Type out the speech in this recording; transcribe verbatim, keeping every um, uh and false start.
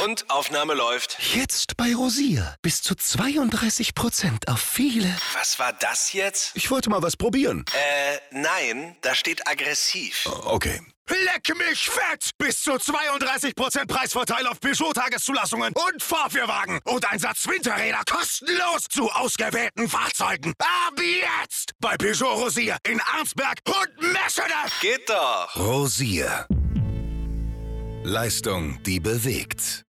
Und Aufnahme läuft. Jetzt bei Rosier. Bis zu zweiunddreißig Prozent auf viele. Was war das jetzt? Ich wollte mal was probieren. Äh, nein, da steht aggressiv. Okay. Leck mich fett! Bis zu zweiunddreißig Prozent Preisvorteil auf Peugeot-Tageszulassungen und Vorführwagen. Und ein Satz Winterräder kostenlos zu ausgewählten Fahrzeugen. Ab jetzt! Bei Peugeot Rosier in Arnsberg und Meschede. Geht doch! Rosier. Leistung, die bewegt.